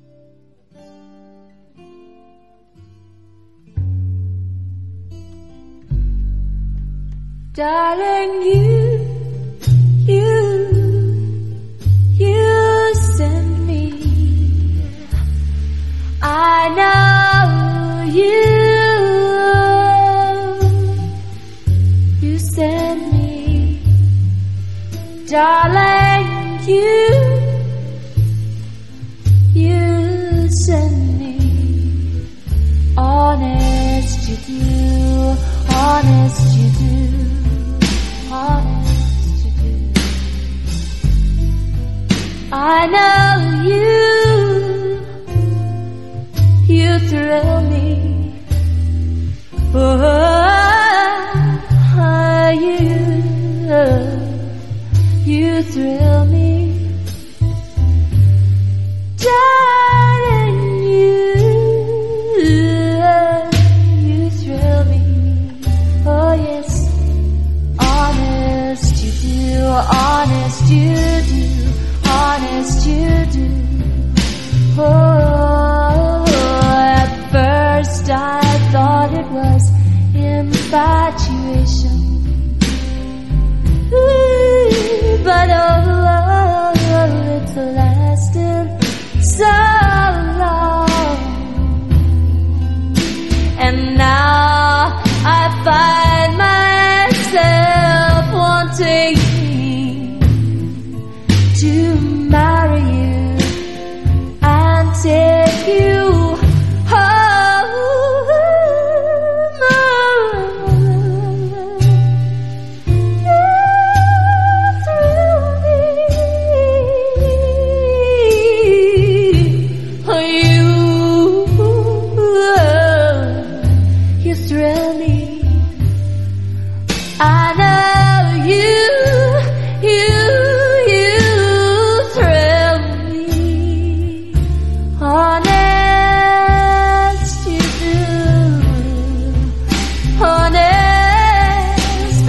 Darling, you send me. I know you send me. Darling, you send me. Honest you do, honest you do. Honest you do. I know you thrill me. Oh, you thrill me. Darling, you thrill me. Oh yes. Honest you do, honest you do, honest you do. Oh, at first I thought it was infatuation. Ooh, but oh, it's lasted so long. And now I find myself wanting to marry you and take you home. You thrill me. I know you thrill me. Honest you do, honest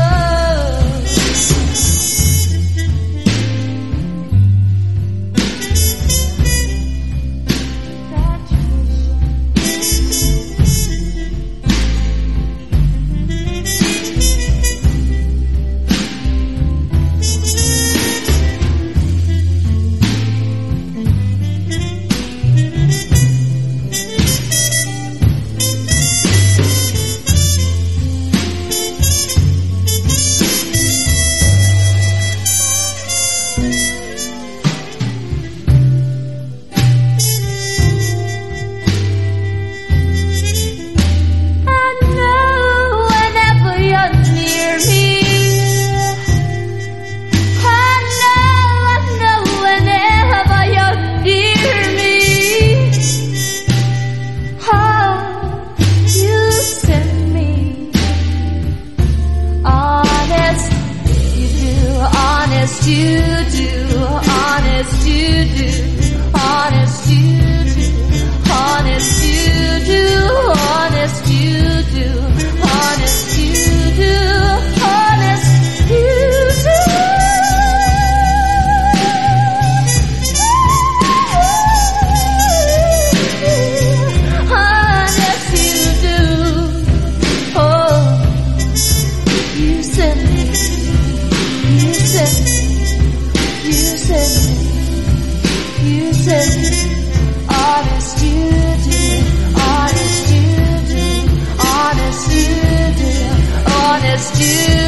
honest you do, honest you do, honest you do, honest you do, honest you do, honest you do, honest you do. Honest you do, honest you do, honest you do, honest you do.